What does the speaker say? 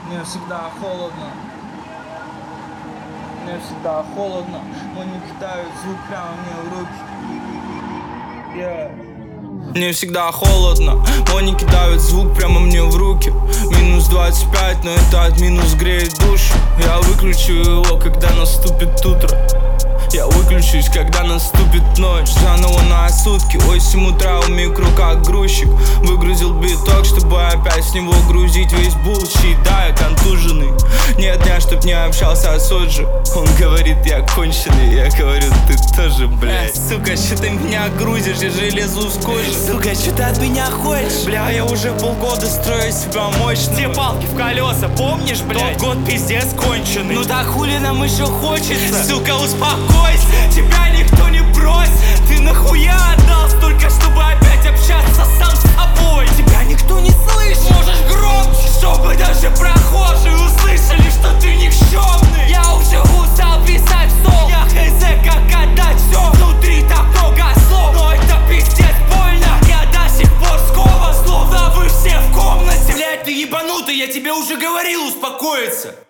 Мне всегда холодно. Мне всегда холодно. Они кидают звук прямо мне в руки. Мне всегда холодно, они кидают звук прямо мне в руки. Минус 25, но этот минус греет душу. Я выключу его, когда наступит утро. Я выключусь, когда наступит ночь. Заново на сутки, 8 утра у миг в руках грузчик. Выгрузил биток, чтобы опять с него грузить весь булщит. Да, я контуженный, нет дня, чтоб не общался с Оджи. Он говорит, я конченый, я говорю, ты тоже, блядь. Сука, что ты меня грузишь, я же лезу с кожи. Сука, что ты от меня хочешь? Бля, я уже полгода строю себя мощно. Те палки в колеса, помнишь, блядь? Тот год пиздец конченый. Ну так хули нам еще хочется? Сука, успокойся, тебя никто не бросит. Ты нахуя отдал столько, чтобы опять общаться сам с собой? Тебя никто не слышит. Можешь громче, чтобы даже прохожие услышали, что ты никчемный. Я уже устал писать в стол. Я хз, как отдать все. Внутри так много слов, но это пиздец больно. Я до сих пор скован, словно вы все в комнате. Блять, ты ебанутый, я тебе уже говорил успокоиться.